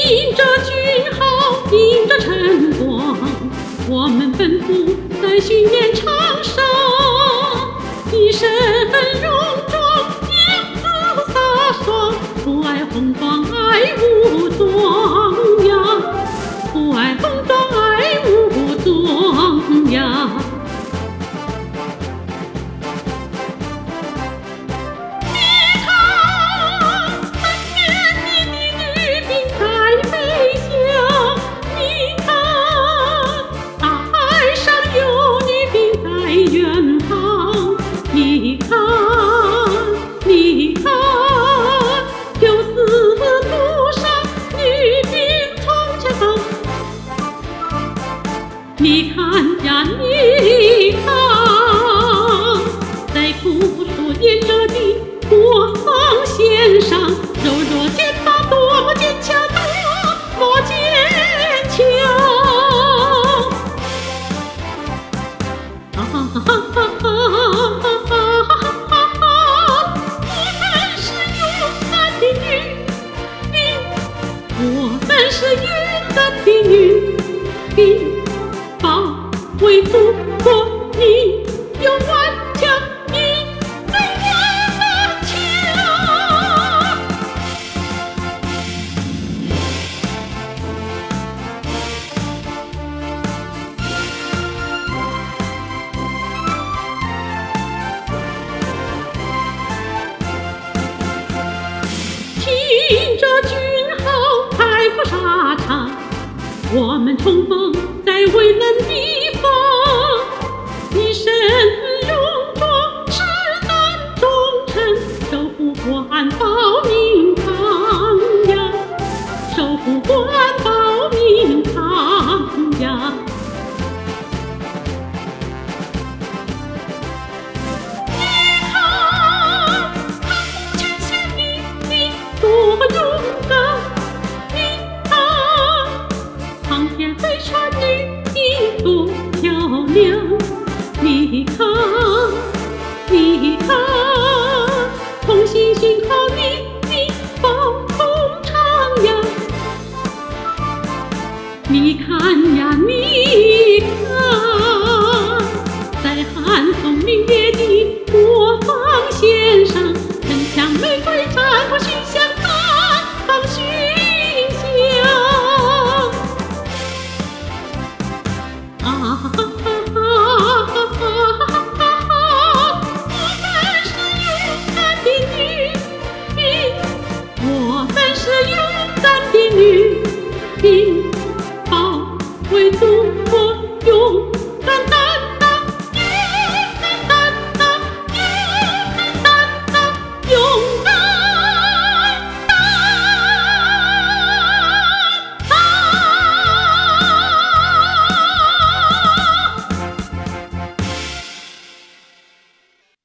迎着军号，迎着晨光，我们奔赴在巡演场上，一身戎装，英姿飒爽，不爱红装，爱武装呀，不爱红装，爱武装呀。你看，你看，救死路上女兵从前方。你看呀，你看，在酷暑炎热的国防线上，柔弱肩膀多么坚强，多么坚强！我们是勇敢的女兵，保卫祖国，你有顽强，你有顽强。听着军号开赴沙场，我们冲锋在危难地方，一身戎装，誓胆忠诚，守护国安保民康呀，守护国安保民康呀。多勇敢！你看，航天飞船女你多漂亮！你看，你看，同心讯号你报空唱呀！你看呀，你看。